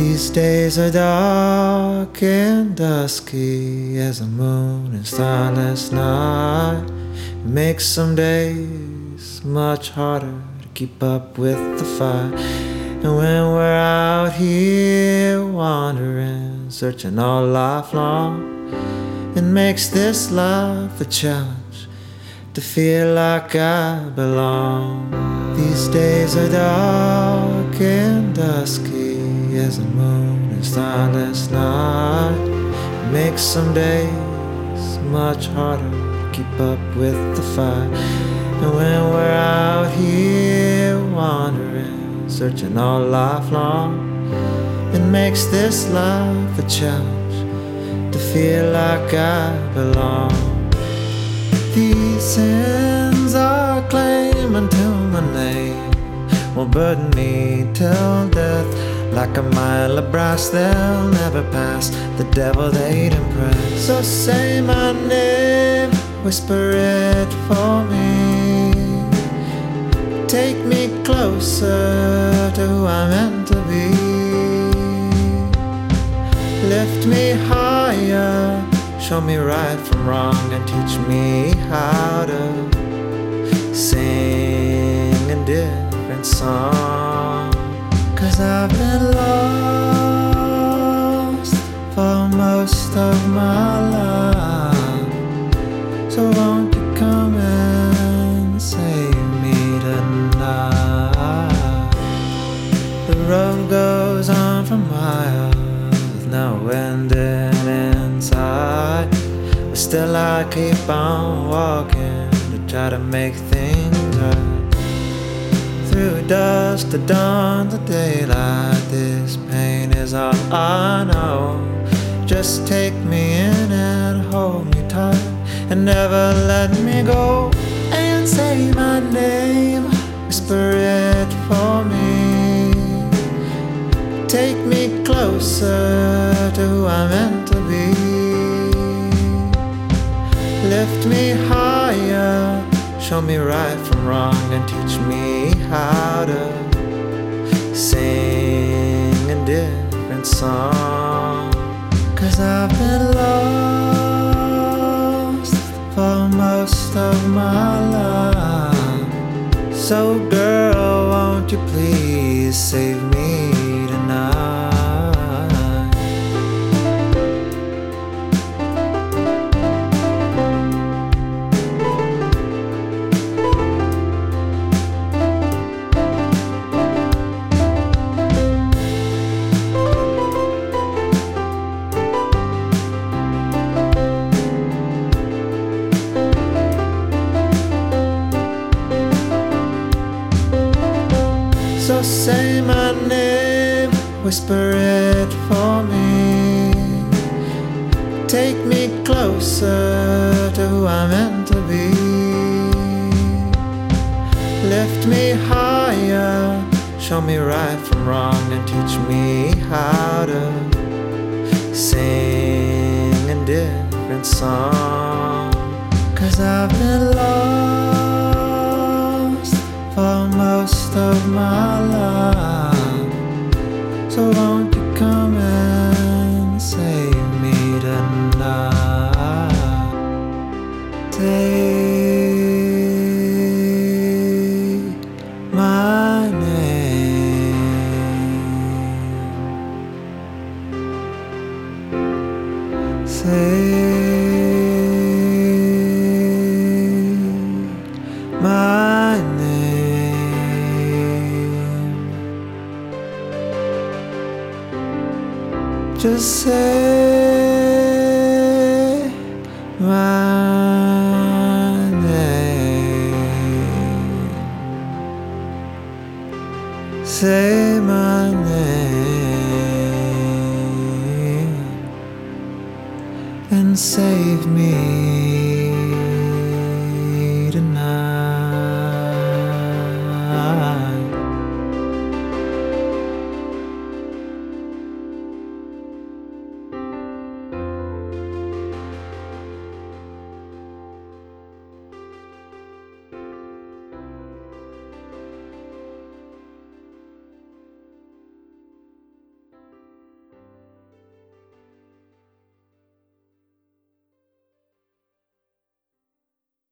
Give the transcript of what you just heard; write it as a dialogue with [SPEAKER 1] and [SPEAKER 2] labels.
[SPEAKER 1] These days are dark and dusky as the moon and starless night. It makes some days much harder to keep up with the fight. And when we're out here wandering, searching all life long, it makes this life a challenge to feel like I belong. These days are dark and dusky as the moon and starless night. It makes some days much harder to keep up with the fight. And when we're out here wandering, searching all life long, it makes this life a challenge to feel like I belong. These sins are claiming to my name will burden me till death. Like a mile of brass they'll never pass, the devil they'd impress. So say my name, whisper it for me. Take me closer to who I'm meant to be. Lift me higher, show me right from wrong, and teach me how to sing a different song. 'Cause I've been lost for most of my life. So won't you come and save me tonight? The road goes on for miles with no ending inside, but still I keep on walking to try to make things right. Through dusk to dawn to daylight, this pain is all I know. Just take me in and hold me tight and never let me go. And say my name, whisper it for me. Take me closer to who I'm meant to be. Lift me higher, show me right from wrong, and teach me how to sing a different song. 'Cause I've been lost for most of my life. So girl, won't you please save me tonight? So say my name, whisper it for me. Take me closer to who I'm meant to be. Lift me higher, show me right from wrong, and teach me how to sing a different song. 'Cause I've been lost for most of my life. So won't you come and save me tonight? Say my name. Say my name. Just say my name. Say my name and save me.